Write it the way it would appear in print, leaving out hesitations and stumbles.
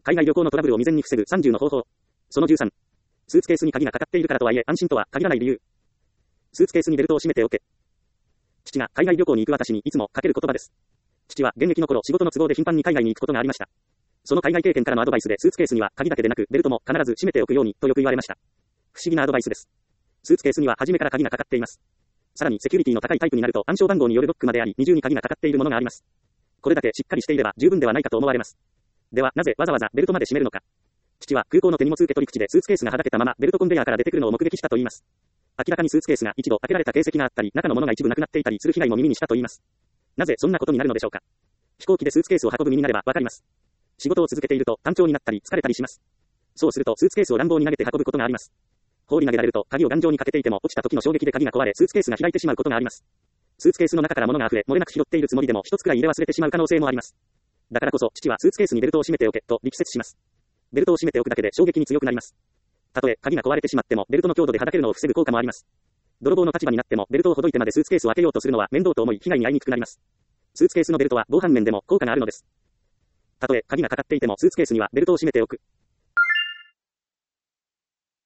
海外旅行のトラブルを未然に防ぐ30の方法。その13。スーツケースに鍵がかかっているからとはいえ安心とは限らない理由。スーツケースにベルトを締めておけ。父が海外旅行に行く私にいつもかける言葉です。父は現役の頃仕事の都合で頻繁に海外に行くことがありました。その海外経験からのアドバイスでスーツケースには鍵だけでなくベルトも必ず締めておくようにとよく言われました。不思議なアドバイスです。スーツケースには初めから鍵がかかっています。さらにセキュリティの高いタイプになると暗証番号によるロックまであり二重に鍵がかかっているものがあります。これだけしっかりしていれば十分ではないかと思われます。ではなぜわざわざベルトまで締めるのか。父は空港の手荷物受け取り口でスーツケースがはだけたままベルトコンベヤーから出てくるのを目撃したと言います。明らかにスーツケースが一度開けられた形跡があったり中のものが一部なくなっていたりする被害も耳にしたと言います。なぜそんなことになるのでしょうか。飛行機でスーツケースを運ぶ身になればわかります。仕事を続けていると単調になったり疲れたりします。そうするとスーツケースを乱暴に投げて運ぶことがあります。放り投げられると鍵を頑丈にかけていても落ちた時の衝撃で鍵が壊れスーツケースが開いてしまうことがあります。スーツケースの中から物が溢れ漏れなく拾っているつもりでも一つくらい入れ忘れてしまう可能性もあります。だからこそ父はスーツケースにベルトを締めておけと力説します。ベルトを締めておくだけで衝撃に強くなります。たとえ鍵が壊れてしまってもベルトの強度ではだけるのを防ぐ効果もあります。泥棒の立場になってもベルトをほどいてまでスーツケースを開けようとするのは面倒と思い被害に遭いにくくなります。スーツケースのベルトは防犯面でも効果があるのです。たとえ鍵がかかっていてもスーツケースにはベルトを締めておく。